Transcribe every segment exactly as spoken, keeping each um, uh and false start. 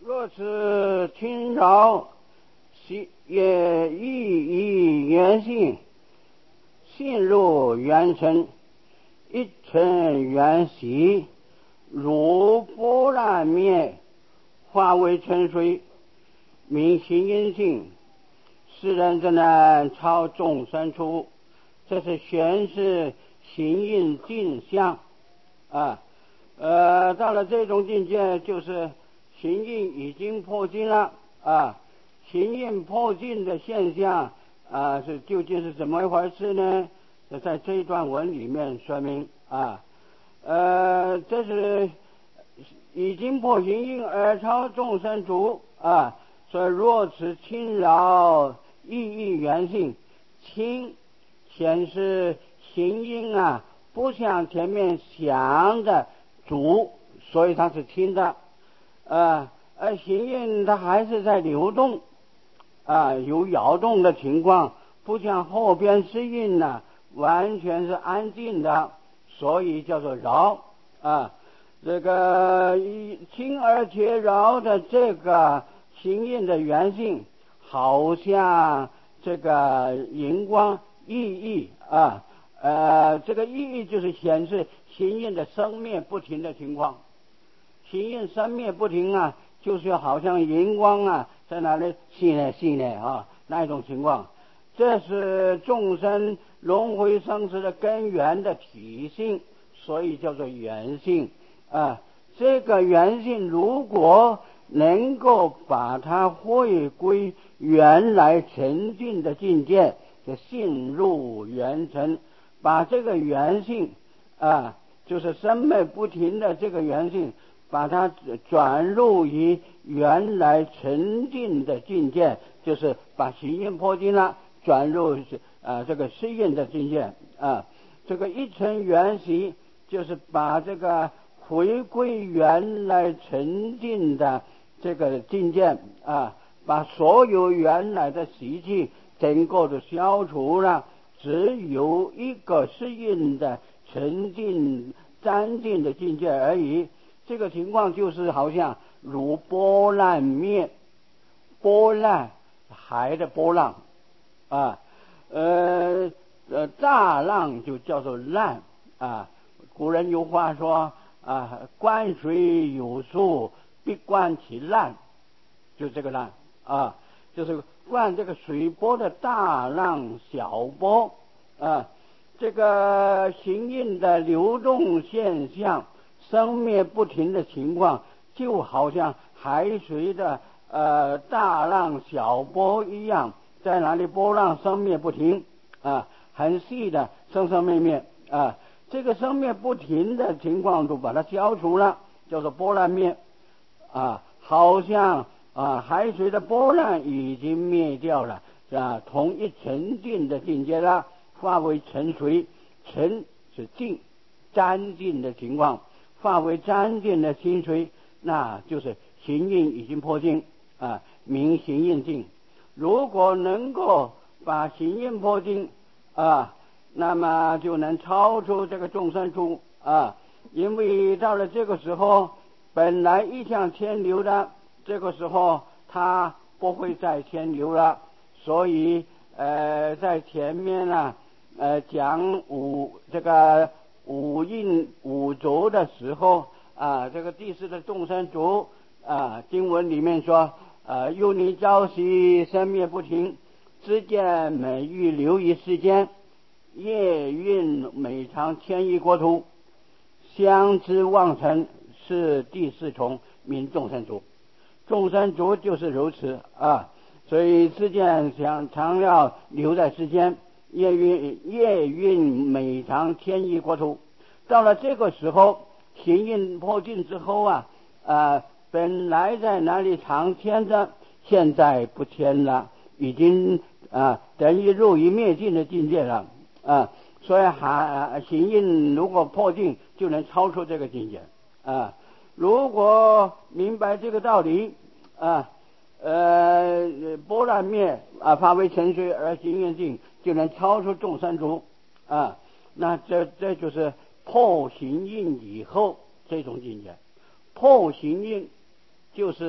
若是轻饶，悉也亦以原性，性入原尘，一尘缘习，如波澜灭，化为沉水，明心因性。世人之难，超众生出。这是玄是行印镜相啊。呃，到了这种境界，就是行印已经破尽了啊。行印破尽的现象啊，是究竟是怎么一回事呢？在这一段文里面说明啊，呃，这是已经破行印而超众生足啊。所以若此轻饶，意义原性轻，显示行印啊不像前面想的足，所以它是轻的啊。而行印它还是在流动啊，有摇动的情况，不像后边适印呢完全是安静的，所以叫做饶啊。这个轻而且饶的这个行印的原性，好像这个荧光意义啊，呃，这个意义就是显示行印的生灭不停的情况。行印生灭不停啊，就是好像荧光啊在那里熄呢熄呢啊那一种情况。这是众生轮回生死的根源的体性，所以叫做原性啊。这个原性如果能够把它回归原来沉静的境界，就性入原尘，把这个原性啊，就是生灭不停的这个原性，把它转入于原来沉静的境界，就是把行印破尽了，转入啊这个适应的境界啊。这个一尘缘习，就是把这个回归原来沉静的这个境界啊，把所有原来的习气整个都消除了，只有一个适应的沉静暂静的境界而已。这个情况就是好像如波浪灭，波浪海的波浪啊，呃呃大浪就叫做浪啊。古人有话说啊，观水有数，必观其浪，就这个浪啊，就是观这个水波的大浪小波啊。这个行印的流动现象，生灭不停的情况，就好像海水的呃大浪小波一样，在哪里波浪生灭不停啊，很细的生生灭灭啊。这个生灭不停的情况都把它消除了，叫做波澜灭啊，好像啊海水的波浪已经灭掉了啊，同一沉静的境界了，化为沉水。沉是静沾净的情况，化为沾净的清水，那就是行印已经破尽啊，明行印尽。如果能够把行印破尽啊，那么就能超出这个众生出啊。因为到了这个时候，本来一向牵流的，这个时候它不会再牵流了，所以呃在前面呢呃讲五这个五印五浊的时候啊，这个第四的众生浊啊，经文里面说呃幼年朝夕生灭不停，知见每欲流于世间，业运每长千亿国土，相知妄尘，是第四重名众生浊。众生浊就是如此啊，所以知见想常要留在世间，业运业运每长千亿国土。到了这个时候，行印破尽之后啊，啊本来在哪里常牵着，现在不牵了，已经啊等于入于灭尽的境界了啊。所以还行印如果破尽，就能超出这个境界啊。如果明白这个道理啊，呃波澜灭啊，化为沉水而行印尽，就能超出众生浊啊。那这这就是破行印以后这种境界。破行印就是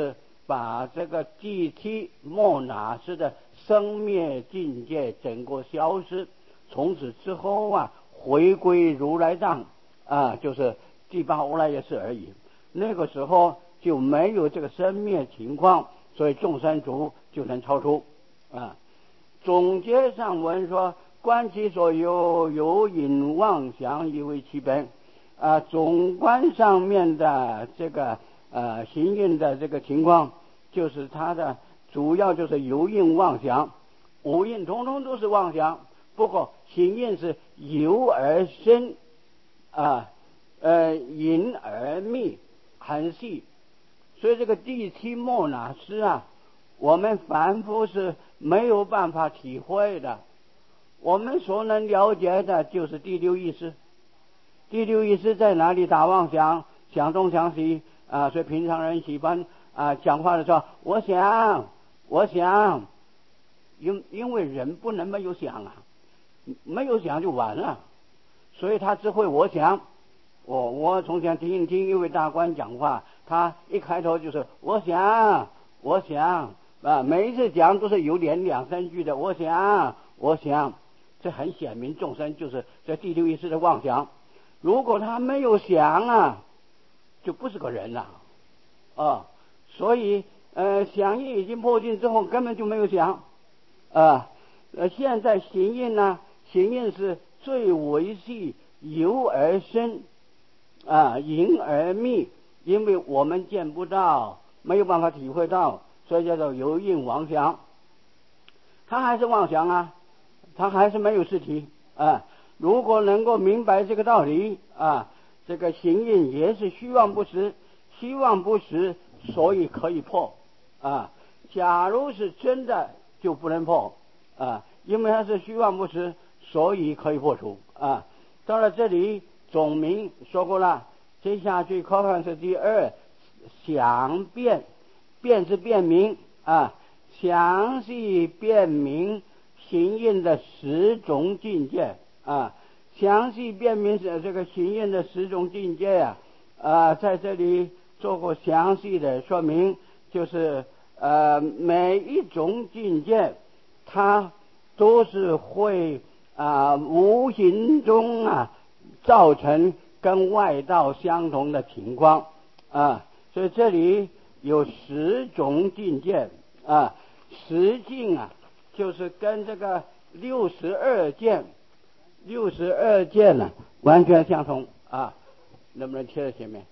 把这个地梯莫那斯的生灭境界整个消失，从此之后啊，回归如来藏啊，就是第八无赖耶识而已。那个时候就没有这个生灭情况，所以众生族就能超出啊。总结上文说，观其所有，有引妄想以为其本啊。总观上面的这个呃行印的这个情况，就是它的主要就是有印妄想，无印通通都是妄想，不过行印是由而生啊，呃隐而密，很细。所以这个第七莫那斯啊，我们凡夫是没有办法体会的。我们所能了解的就是第六意识。第六意识在哪里打妄想，想东想西啊，所以平常人喜欢啊讲话的时候，我想我想，因因为人不能没有想啊，没有想就完了，所以他只会我想。我我从前听听一位大官讲话，他一开头就是我想我想啊，每一次讲都是有连两三句的我想我想，这很显明众生就是在第六意识的妄想。如果他没有想啊，就不是个人了啊。所以呃，想印已经破尽之后，根本就没有想啊。呃，现在行印呢，行印是最维系，由而生啊，隐而密，因为我们见不到，没有办法体会到，所以叫做有印妄想。他还是妄想啊，他还是没有实体啊。如果能够明白这个道理啊，这个行印也是虚妄不实，虚妄不实，所以可以破啊。假如是真的，就不能破啊，因为它是虚妄不实，所以可以破除啊。到了这里，总名说过了，接下去考看是第二，详辨，辨是辨明啊，详细辨明行印的十种境界啊，详细辨明这个行印的十种境界啊，啊，在这里做过详细的说明，就是呃每一种境界，它都是会啊无形中啊造成跟外道相同的情况啊，所以这里有十种境界啊，十境啊，就是跟这个六十二见，六十二见呢、啊、完全相同啊，能不能贴在前面？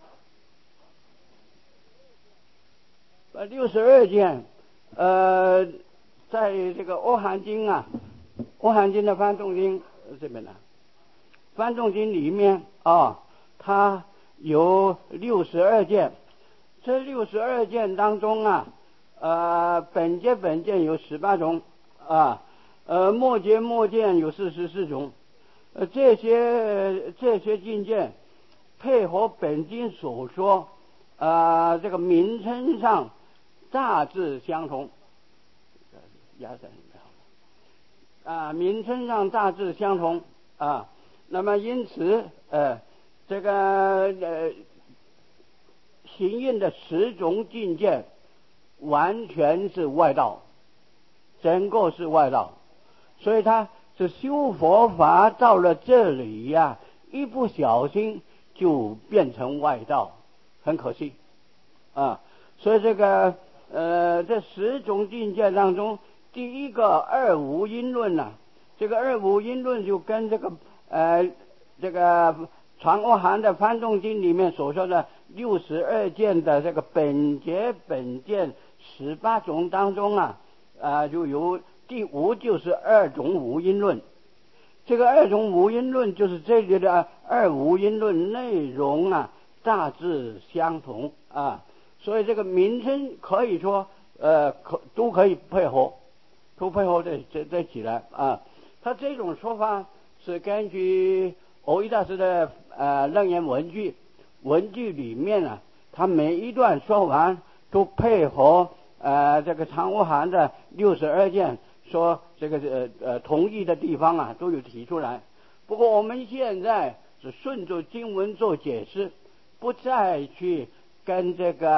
呃，六十二见，呃，在这个《阿含经》啊，《阿含经》的翻众经这边呢，翻众经里面啊，它有六十二件，这六十二件当中啊，呃，本界本件有十八种啊，呃，末界末见有四十四种，呃，这些这些境界配合本经所说，啊，这个名称上大致相同，压在啊，名称上大致相同啊。那么因此，呃，这个呃，行印的十种境界完全是外道，整个是外道，所以他是修佛法到了这里呀、啊，一不小心就变成外道，很可惜啊。所以这个呃，这十种境界当中，第一个二无因论呢、啊，这个二无因论就跟这个呃这个传阿含的翻众经里面所说的六十二见的这个本觉本见十八种当中啊，啊、呃、就有第五就是二种无因论。这个二种无因论就是这里的二无因论内容啊大致相同啊，所以这个名称可以说呃可都可以配合，都配合在在在起来啊。他这种说法是根据蕅益大师的呃楞严文句，文句里面呢、啊，他每一段说完都配合呃这个长阿含的六十二件，说这个呃呃同意的地方啊都有提出来。不过我们现在是顺着经文做解释，不再去跟这个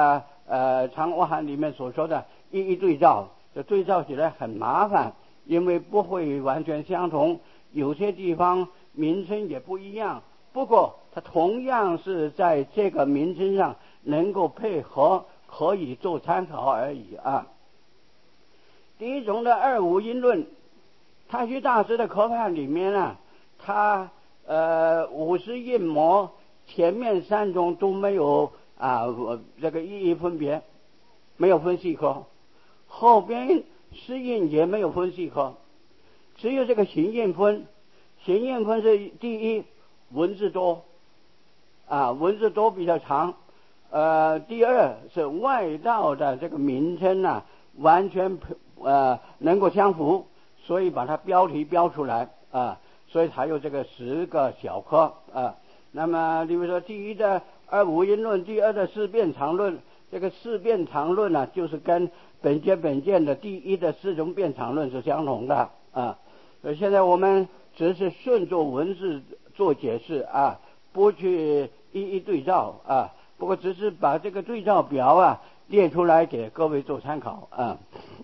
呃长阿含里面所说的一一对照，这对照起来很麻烦，因为不会完全相同，有些地方名称也不一样，不过它同样是在这个名称上能够配合，可以做参考而已啊。第一种的二五音论，太虚大师的科判里面啊，他呃五十印模前面三种都没有啊这个意义分别，没有分细科，后边十印也没有分细科，只有这个行印分。行印分是第一文字多啊，文字多比较长，呃，第二是外道的这个名称啊，完全呃能够相符，所以把它标题标出来啊，所以才有这个十个小科啊。那么，比如说第一的二五音论，第二的四辩常论，这个四辩常论呢、啊，就是跟本节本卷的第一的四种辩常论是相同的啊。所以现在我们只是顺着文字做解释啊，不去一一对照啊。不过只是把这个对照表啊列出来给各位做参考啊。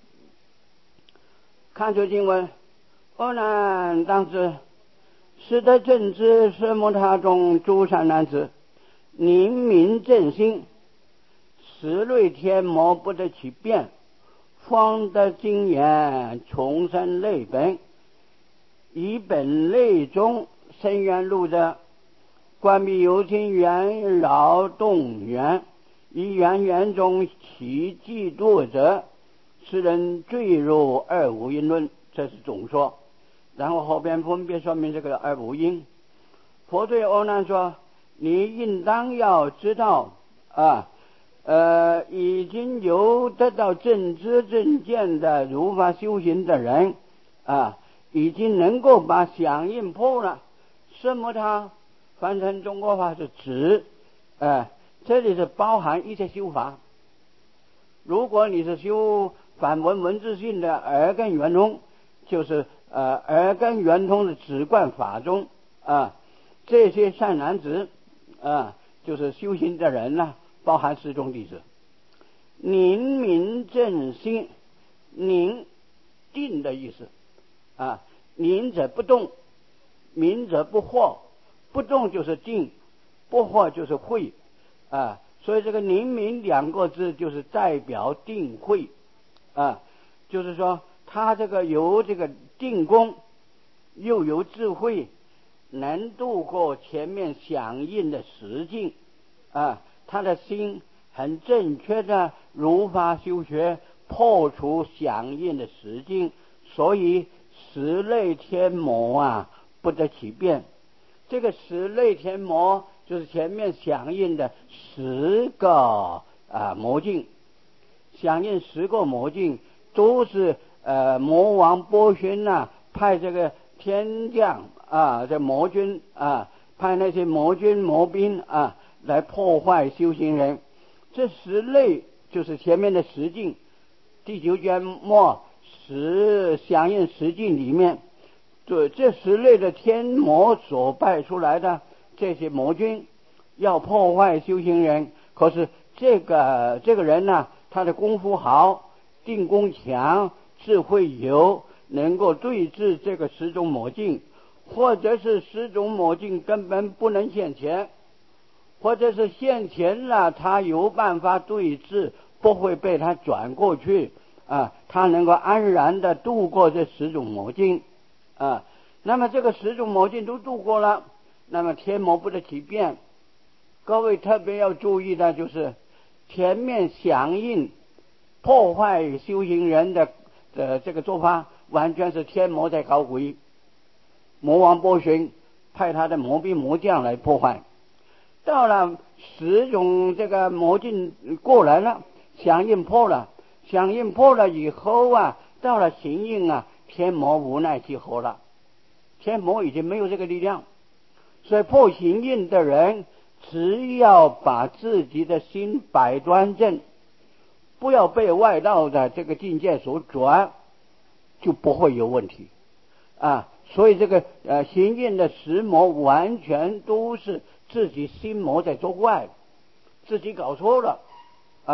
看出经文，阿难当知，识得正知色摩他中诸善男子，宁明正心，十类天魔不得其变，方得经言重生类本，以本类中深渊路者，观彼有情缘扰动缘，以缘缘中起嫉妒者，使人坠入二五音论，这是总说。然后后边分别说明这个二五音。佛对阿难说，你应当要知道啊，呃，已经有得到正知正见的如法修行的人啊，已经能够把响应破了。什么它翻成中国话是指，呃，这里是包含一切修法。如果你是修反文文字性的耳根圆通，就是呃耳根圆通的止观法中啊，这些善男子啊，就是修行的人呢、啊，包含四种弟子。宁明正心，宁定的意思啊，宁者不动，明者不惑，不动就是定，不惑就是慧啊。所以这个宁明两个字就是代表定慧啊，就是说他这个有这个定功，又有智慧，能度过前面响应的实境啊，他的心很正确的如法修学，破除响应的实境，所以十类天魔啊不得其变。这个十类天魔就是前面响应的十个啊魔镜，响应十个魔镜都是呃魔王波旬呐派这个天将啊这魔军啊派那些魔军魔兵啊来破坏修行人。这十类就是前面的十境，第九卷末十响应十境里面，对这十类的天魔所派出来的这些魔军要破坏修行人，可是这个这个人呢，他的功夫好，定功强，智慧有，能够对治这个十种魔境，或者是十种魔境根本不能现前，或者是现前了，他有办法对治，不会被他转过去啊，他能够安然的度过这十种魔境啊。那么这个十种魔境都度过了，那么天魔不得其变。各位特别要注意的就是前面响应破坏修行人的呃这个做法，完全是天魔在搞鬼，魔王波旬派他的魔兵魔将来破坏。到了十种这个魔境过来了，响应破了，响应破了以后啊，到了行应啊，天魔无奈其何了，天魔已经没有这个力量。所以破行应的人只要把自己的心摆端正，不要被外道的这个境界所转，就不会有问题啊。所以这个呃行应的十魔完全都是自己心魔在作怪，自己搞错了啊。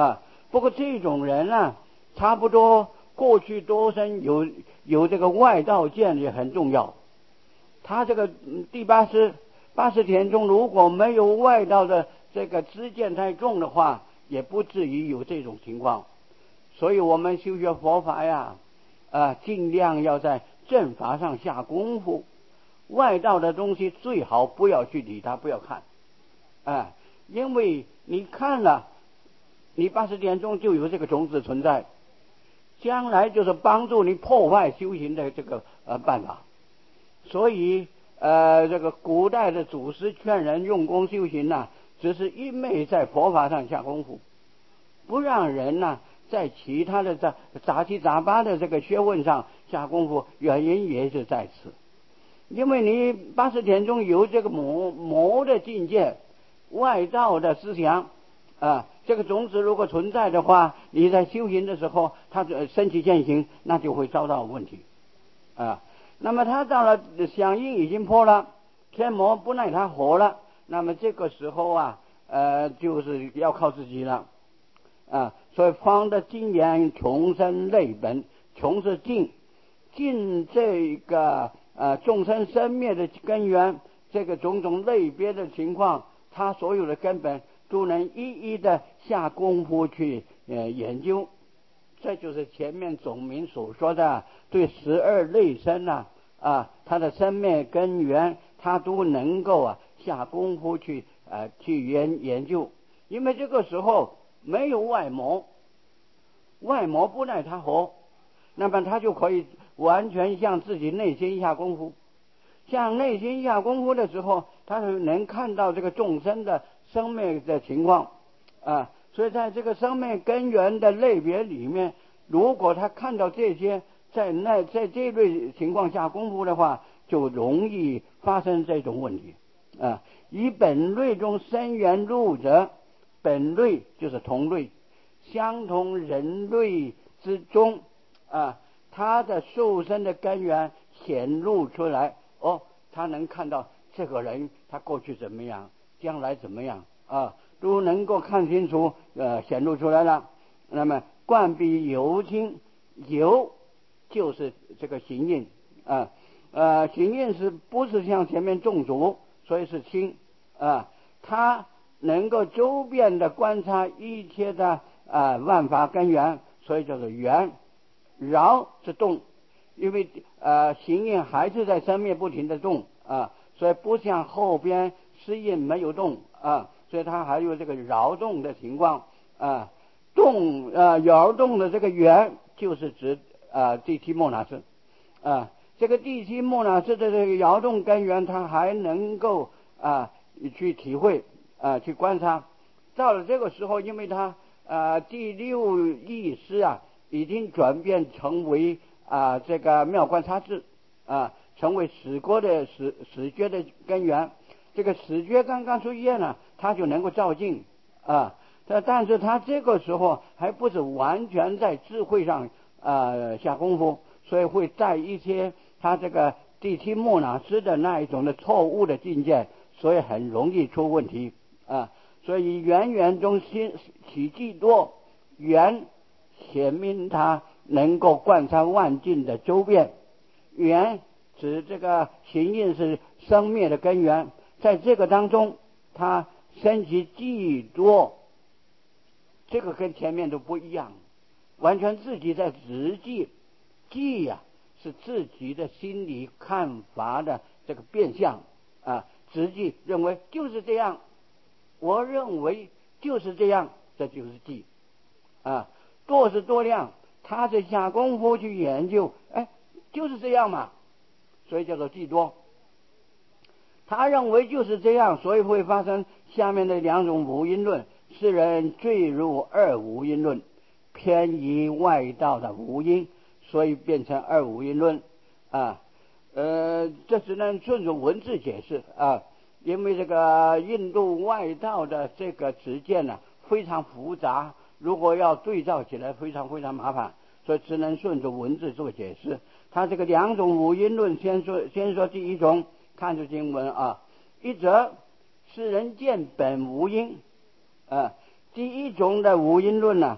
不过这种人呢，差不多过去多生有有这个外道见也很重要。他这个第八十八十田中如果没有外道的这个知见太重的话，也不至于有这种情况。所以我们修学佛法呀，啊，尽量要在正法上下功夫。外道的东西最好不要去理它，不要看，啊，因为你看了，你八十田中就有这个种子存在，将来就是帮助你破坏修行的这个呃办法。所以呃，这个古代的祖师劝人用功修行呢、啊，只是一味在佛法上下功夫，不让人呢、啊、在其他的杂杂七杂八的这个学问上下功夫，原因也是在此。因为你八十田中有这个魔魔的境界，外道的思想啊，这个种子如果存在的话，你在修行的时候，它升起现行，那就会遭到问题啊。那么他到了响应已经破了，天魔不奈他何了，那么这个时候啊，呃，就是要靠自己了啊。所以方的经言穷生类本，穷是尽尽这个呃众生生灭的根源，这个种种类别的情况，他所有的根本都能一一的下功夫去呃研究。这就是前面总明所说的对十二类生啊啊，它的生灭根源，它都能够啊下功夫去啊去研研究。因为这个时候没有外魔，外魔不奈他何，那么他就可以完全向自己内心下功夫。向内心下功夫的时候，他就能看到这个众生的生命的情况啊。所以在这个生命根源的类别里面，如果他看到这些，在那在这类情况下功夫的话，就容易发生这种问题啊。以本类中生缘入者，本类就是同类，相同人类之中啊，他的受生的根源显露出来哦，他能看到这个人他过去怎么样，将来怎么样啊，都能够看清楚，呃，显露出来了。那么贯必由亲，由就是这个行印啊，呃，行印是不是像前面种族，所以是亲啊，他能够周遍的观察一切的啊万法根源，所以叫做缘。饶是动，因为呃行印还是在生灭不停的动啊，所以不像后边失印没有动啊，所以它还有这个扰动的情况啊。动呃摇动的这个缘就是指啊第七莫那斯啊，这个第七莫那斯的这个摇动根源，它还能够啊去体会啊去观察。到了这个时候，因为它啊第六意识啊已经转变成为啊这个妙观察智啊，成为始果的始始觉的根源。这个始觉刚刚出现了，它就能够照进啊。但是他这个时候还不是完全在智慧上呃下功夫，所以会在一些他这个第七莫那斯的那一种的错误的境界，所以很容易出问题啊。所以缘缘中心起寂多，缘显明他能够观察万境的周遍，缘指这个行印是生灭的根源，在这个当中他升起寂多。这个跟前面都不一样，完全自己在直记，记呀、啊、是自己的心理看法的这个变相啊，直记认为就是这样，我认为就是这样，这就是记啊。多是多量，他是下功夫去研究，哎，就是这样嘛，所以叫做记多。他认为就是这样，所以会发生下面的两种五因论。世人坠入二五因论，偏移外道的五因，所以变成二五因论啊。呃，这只能顺着文字解释啊，因为这个印度外道的这个执见呢、啊、非常复杂，如果要对照起来非常非常麻烦，所以只能顺着文字做解释。他这个两种五因论，先说先说第一种，看着经文啊，一则世人见本无因。啊，第一种的五因论呢、啊，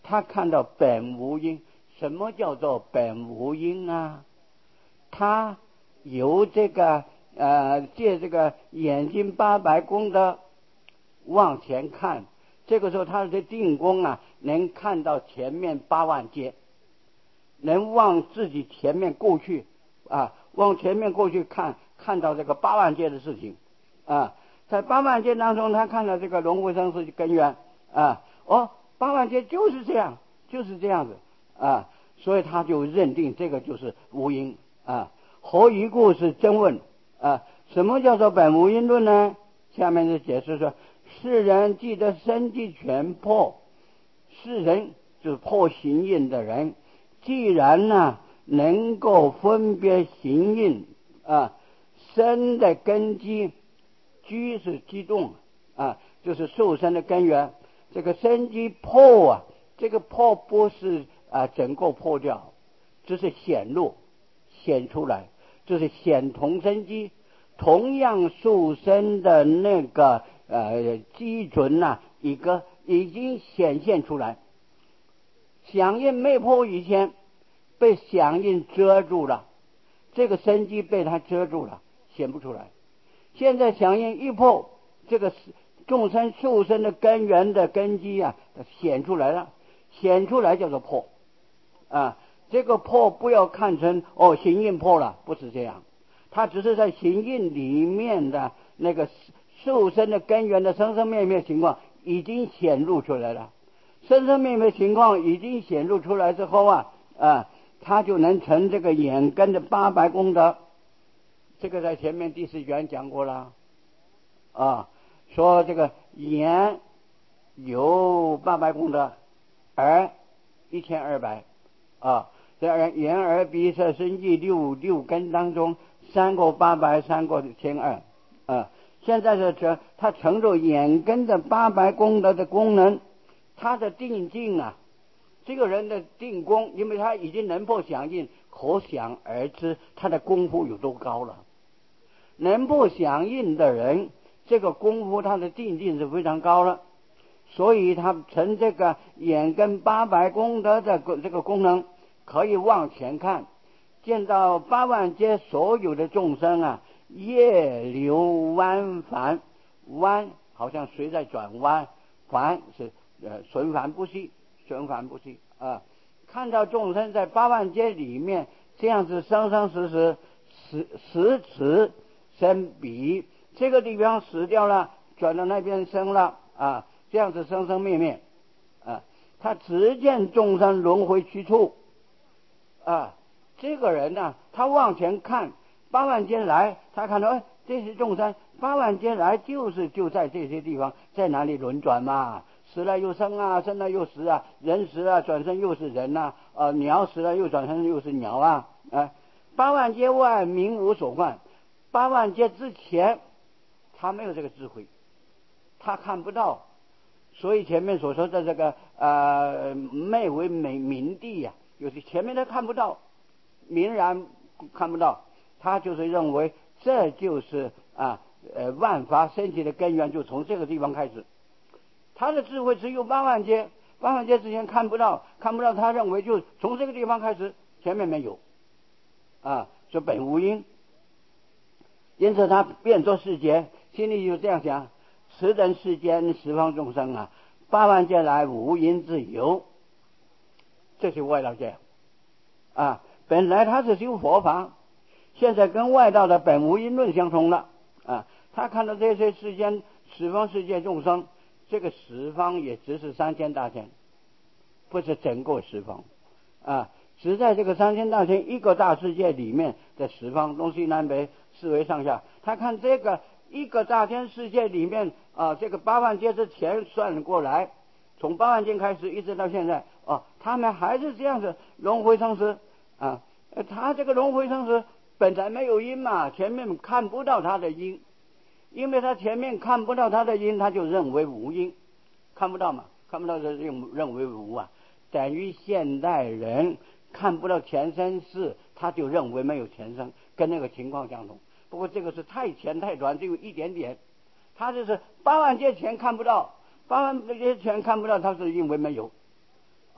他看到本无因。什么叫做本无因啊？他由这个呃借这个眼睛八白功德往前看，这个时候他的定功啊，能看到前面八万劫，能往自己前面过去啊，往前面过去看，看到这个八万劫的事情啊，在八万劫当中，他看到这个轮回生死根源啊，哦，八万劫就是这样，就是这样子啊，所以他就认定这个就是无因啊。何以故是真问啊？什么叫做本无因论呢？下面就解释说，世人既得生机全破，世人就是破行印的人，既然呢能够分别行印啊，生的根基，居是激动啊，就是受生的根源。这个生机破啊，这个破不是啊整个破掉，只是显露显出来，就是显同生机，同样受生的那个呃基准呐、啊，一个已经显现出来。响应没破以前，被响应遮住了，这个生机被它遮住了，显不出来。现在响应一破，这个众生受生的根源的根基啊，显出来了，显出来叫做破啊。这个破不要看成哦行印破了，不是这样，它只是在行印里面的那个受生的根源的生生灭灭情况已经显露出来了。生生灭灭情况已经显露出来之后啊啊，他就能成这个眼根的八白功德。这个在前面第四卷讲过了啊，说这个眼有八白功德，耳一千二百啊，在眼耳鼻舌身意六六根当中，三个八百，三个千二啊。现在是这他乘着眼根的八白功德的功能，他的定境啊，这个人的定功，因为他已经能破响应，可想而知他的功夫有多高了。能破响应的人，这个功夫他的定境是非常高了，所以他成这个眼根八白功德的这个功能，可以往前看，见到八万劫所有的众生啊，业流弯繁，弯好像水在转弯，繁是呃循环不息，循环不息啊。看到众生在八万劫里面这样子生生死死，死死死生彼，这个地方死掉了，转到那边生了啊，这样子生生灭灭啊。他只见众生轮回去处啊，这个人呢、啊，他往前看八万劫来，他看到哎，这些众生八万劫来就是就在这些地方，在哪里轮转嘛？死了又生啊，生了又死啊，人死了转身又是人呐、啊，呃，鸟死了又转身又是鸟啊，啊，八万劫外名无所观。八万劫之前，他没有这个智慧，他看不到，所以前面所说的这个呃昧为美明地呀、啊，就是前面他看不到，明然看不到，他就是认为这就是啊呃万法升起的根源，就从这个地方开始。他的智慧只有八万劫，八万劫之前看不到，看不到，他认为就从这个地方开始，前面没有啊，说本无因。因此他变作世界，心里就这样想：此等世间十方众生啊，八万劫来无因之有。这是外道界啊，本来他是修佛法，现在跟外道的本无因论相冲了啊。他看到这些世间十方世界众生，这个十方也只是三千大千，不是整个十方啊，只在这个三千大千一个大世界里面的十方，东西南北四维上下。他看这个一个大千世界里面啊，这个八万劫之前算过来，从八万劫开始一直到现在啊，他们还是这样子轮回生死啊。他这个轮回生死本来没有因嘛，前面看不到他的因，因为他前面看不到他的因，他就认为无因，看不到嘛，看不到就认认为无啊。等于现代人看不到前生事，他就认为没有前生，跟那个情况相同。不过这个是太浅太短，只有一点点。他就是八万劫前看不到，八万劫前看不到，他是因为没有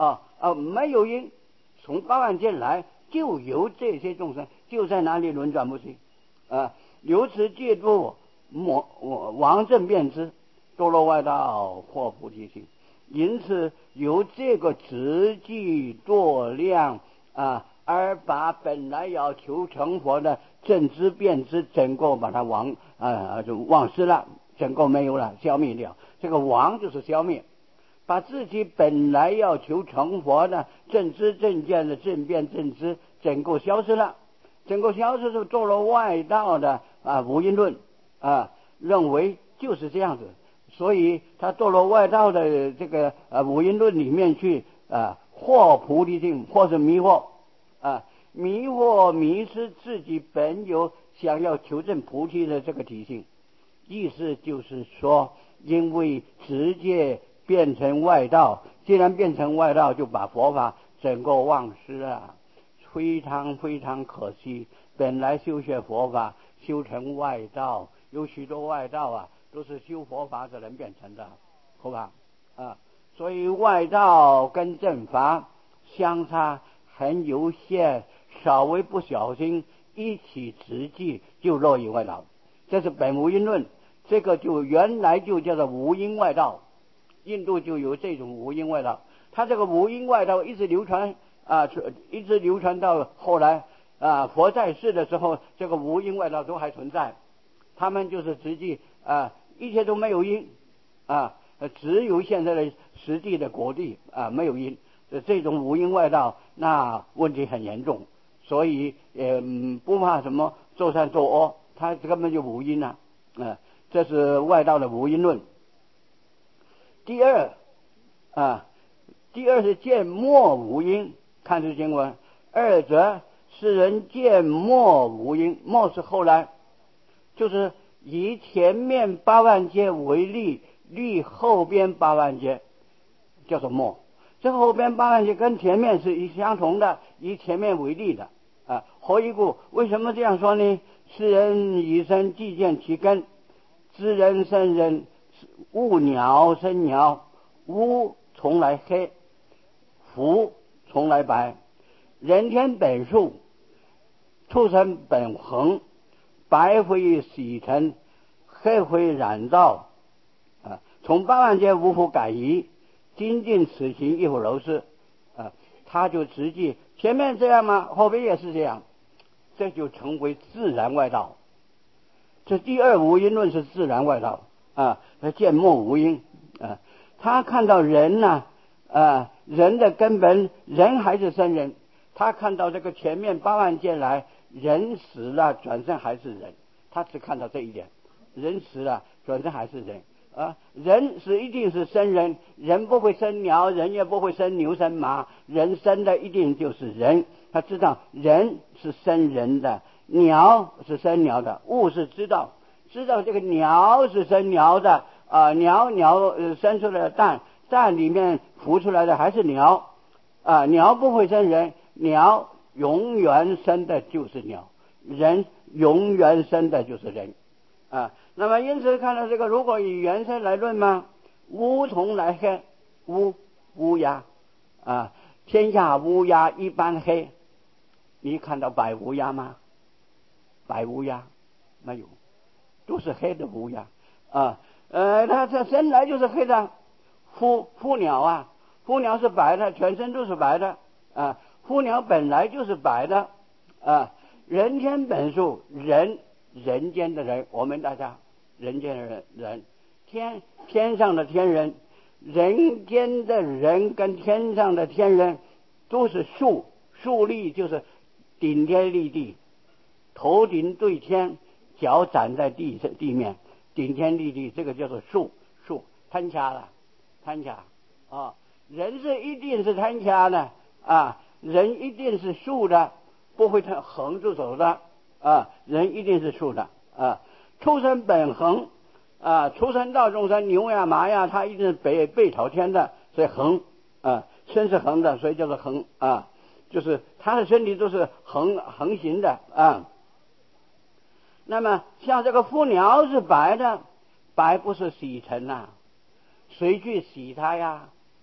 啊啊，没有因，从八万劫来就由这些众生就在哪里轮转不息啊，由此借助魔王正辩知，堕落外道获菩提心。因此由这个直计度量啊，而把本来要求成佛的正知辩知整个把它忘啊就忘失了，整个没有了，消灭掉。这个忘就是消灭，把自己本来要求成佛的正知正见的正辩正知整个消失了，整个消失就堕落外道的啊无因论啊，认为就是这样子。所以他堕落外道的这个呃五因论里面去啊，惑菩提心，或是迷惑啊，迷惑迷失自己本有想要求证菩提的这个体性。意思就是说，因为直接变成外道，既然变成外道，就把佛法整个忘失了，非常非常可惜。本来修学佛法修成外道，有许多外道啊都是修佛法的人变成的，好吧？啊，所以外道跟正法相差很有限，稍微不小心一起直记就落于外道。这是本无因论，这个就原来就叫做无因外道，印度就有这种无因外道。他这个无因外道一直流传啊，一直流传到后来啊，佛在世的时候，这个无因外道都还存在。他们就是直记啊，一切都没有因啊，只有现在的实际的果地啊没有因，这种无因外道那问题很严重，所以也、嗯、不怕什么做善做恶，他根本就无因啊，啊，这是外道的无因论。第二啊，第二是见末无因，看这经文，二者是人见末无因，末是后来，就是以前面八万劫为例，例后边八万劫叫做末。这后边八万劫跟前面是相同的，以前面为例的啊。何以故？为什么这样说呢？世人以身计见其根，知人生人，物鸟生鸟，乌从来黑，福从来白，人天本数，畜生本恒，白灰洗尘，黑灰染造啊，从八万劫无复改移，精进此行亦复如是啊。他就直记前面这样吗？后边也是这样，这就成为自然外道。这第二无因论是自然外道啊，见末无因啊。他看到人呢啊，人的根本，人还是生人。他看到这个前面八万劫来，人死了转生还是人，他只看到这一点，人死了转生还是人啊，人是一定是生人，人不会生鸟，人也不会生牛生马，人生的一定就是人。他知道人是生人的，鸟是生鸟的，物是知道知道这个鸟是生鸟的啊，鸟鸟、呃、生出来的蛋，蛋里面孵出来的还是鸟啊，鸟不会生人，鸟永远生的就是鸟，人永远生的就是人啊。那么因此看到这个，如果以原生来论嘛，乌从来黑，乌乌鸦啊，天下乌鸦一般黑，你看到白乌鸦吗？白乌鸦没有，都是黑的乌鸦啊。呃，它它生来就是黑的。孵孵鸟啊，孵鸟是白的，全身都是白的啊。孵鸟本来就是白的啊。人天本数，人人间的人，我们大家人间的人人，天天上的天人，人间的人跟天上的天人都是竖竖立，就是顶天立地，头顶对天，脚站在地地面，顶天立地，这个叫做竖竖摊掐了，摊掐啊。人是一定是摊掐的啊，人一定是竖的，不会横着走的啊，人一定是竖的啊。畜生本横啊，畜生道众生，牛呀马呀，它一定是背背朝天的，所以横啊，身是横的，所以叫做横啊，就是他的身体都是横横行的啊。那么像这个孵鸟是白的，白不是洗尘呐、啊，谁去洗它呀？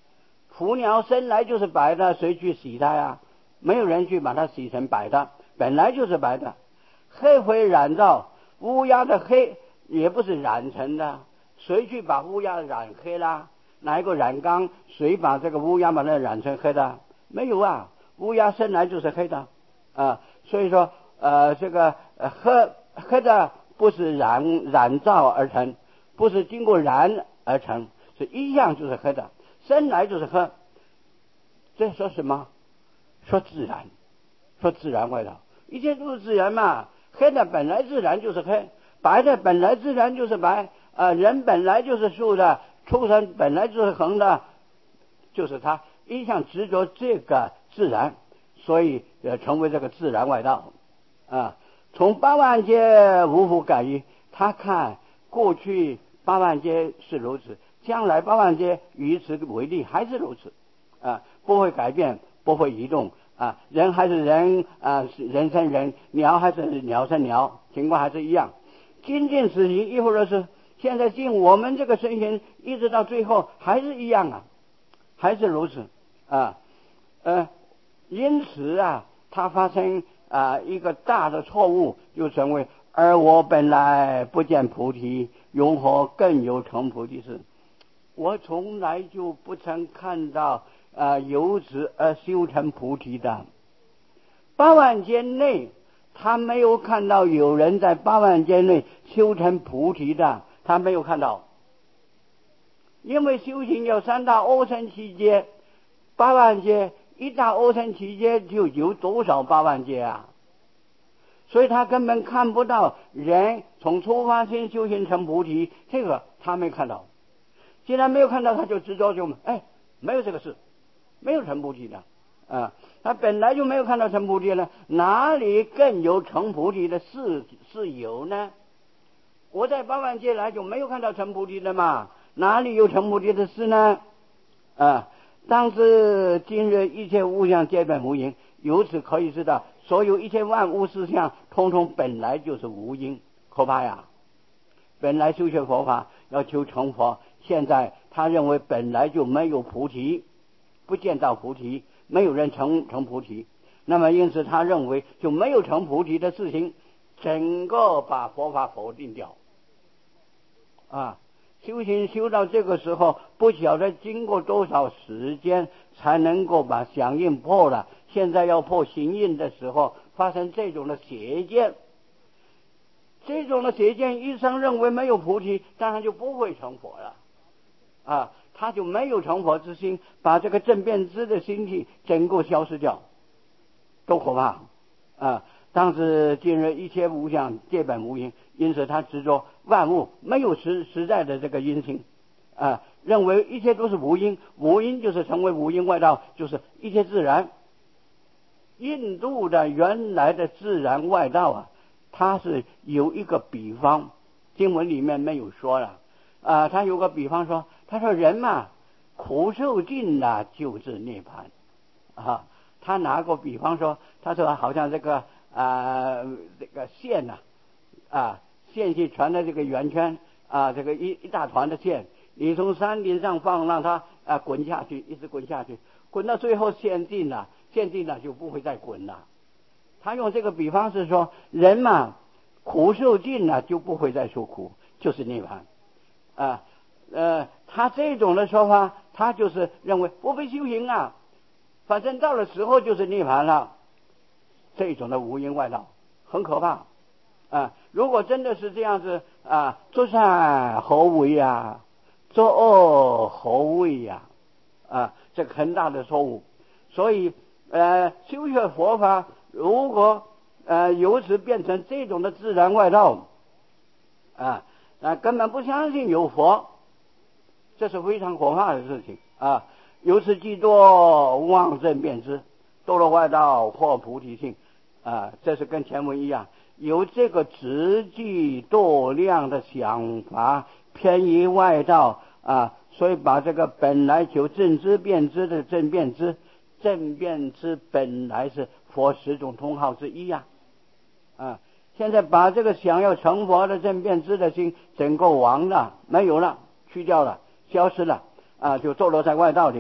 雏鸟生来就是白的，谁去洗它呀？没有人去把它洗成白的，本来就是白的。黑会染皂，乌鸦的黑也不是染成的，谁去把乌鸦染黑啦？哪一个染缸？谁把这个乌鸦把它染成黑的？没有啊，乌鸦生来就是黑的啊。所以说，呃，这个呃黑黑的不是染染皂而成，不是经过染而成，是一样就是黑的，生来就是黑。这说什么？说自然，说自然外道，一切都是自然嘛。黑的本来自然就是黑，白的本来自然就是白，呃，人本来就是竖的，畜生本来就是横的，就是他一向执着这个自然，所以呃成为这个自然外道啊。从八万劫无复改易，他看过去八万劫是如此，将来八万劫以此为例还是如此啊，不会改变，不会移动啊，人还是人啊，人生人，鸟还是鸟生鸟，情况还是一样。今尽此行，亦或者是现在尽我们这个身形，一直到最后还是一样啊，还是如此啊。呃，因此啊，它发生啊一个大的错误，就成为而我本来不见菩提，永何更有成菩提事？我从来就不曾看到啊由此而修成菩提的。八万劫内，他没有看到有人在八万劫内修成菩提的，他没有看到。因为修行有三大阿僧祇劫，八万劫，一大阿僧祇劫就有多少八万劫啊？所以他根本看不到人从出发心修行成菩提，这个他没看到。既然没有看到，他就执着就哎，没有这个事，没有成菩提的啊。他本来就没有看到成菩提了，哪里更有成菩提的事是有呢？我在八万劫来就没有看到成菩提的嘛，哪里有成菩提的事呢？啊，当知今日一切物象皆本无因，由此可以知道，所有一切万物事相，通通本来就是无因。可怕呀！本来修学佛法要求成佛，现在他认为本来就没有菩提，不见到菩提，没有人成成菩提，那么因此他认为就没有成菩提的事情，整个把佛法否定掉啊。修行修到这个时候，不晓得经过多少时间才能够把响应破了，现在要破行印的时候，发生这种的邪见，这种的邪见，医生认为没有菩提，当然就不会成佛了啊，他就没有成佛之心，把这个正遍知的心体整个消失掉，多可怕啊！当时今日一切无相皆本无因，因此他执着万物没有实实在的这个因性啊，认为一切都是无因，无因就是成为无因外道，就是一切自然。印度的原来的自然外道啊，它是有一个比方，经文里面没有说了啊，他有个比方说，他说人嘛，苦受尽了就是涅槃啊。他拿个比方说，他说好像这个啊这个线呐 啊, 啊线去传的这个圆圈啊，这个一一大团的线，你从山顶上放，让它啊滚下去，一直滚下去，滚到最后线尽了，线尽了就不会再滚了。他用这个比方是说，人嘛苦受尽了就不会再受苦，就是涅槃啊。呃，他这种的说法，他就是认为不必修行啊，反正到了时候就是涅槃了，这种的无因外道很可怕啊！如果真的是这样子啊，做善何为呀？做恶何为呀？啊，这个很大的错误。所以呃，修学佛法如果呃由此变成这种的自然外道啊，啊根本不相信有佛，这是非常可怕的事情啊！由此既堕妄正遍知，堕了外道获菩提性啊，这是跟前文一样，有这个直计度量的想法，偏移外道啊，所以把这个本来求正知遍知的正遍知，正遍知本来是佛十种通号之一呀 啊, 啊，现在把这个想要成佛的正遍知的心整个亡了，没有了，去掉了，消失了啊，就堕落在外道里面，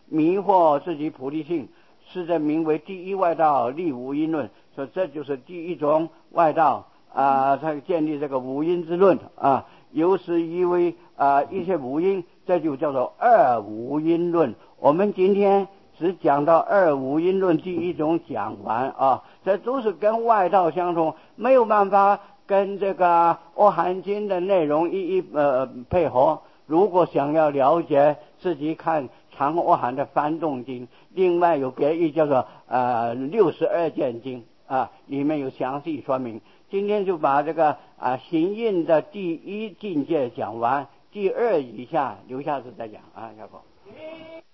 迷惑自己菩提性，是这名为第一外道立无因论，所以这就是第一种外道啊，他建立这个五因之论啊，有时以为啊一切五因，这就叫做二无因论。我们今天只讲到二无因论第一种讲完啊，这都是跟外道相同，没有办法跟这个阿含经的内容一一呃配合。如果想要了解，自己看长阿含的翻动经，另外有别译叫做呃六十二见经啊，里面有详细说明。今天就把这个啊行印的第一境界讲完，第二以下留下次再讲啊，小宝。